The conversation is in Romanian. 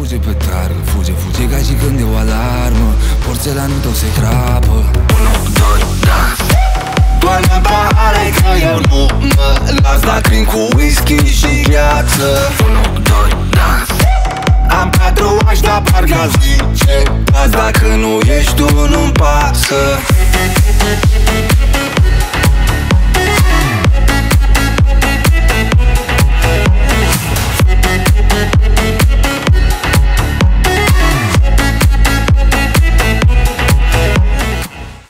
fuge pe targă, fuge ca și când e o alarmă. Porțelanul tău se crapă. 1, 2, dans. Doar-mi pare că eu nu mă las, dar crin cu whisky și gheață. 1, 2, dans. Am tatuaj, dar parcă zice azi, dacă nu ești tu, nu-mi pasă.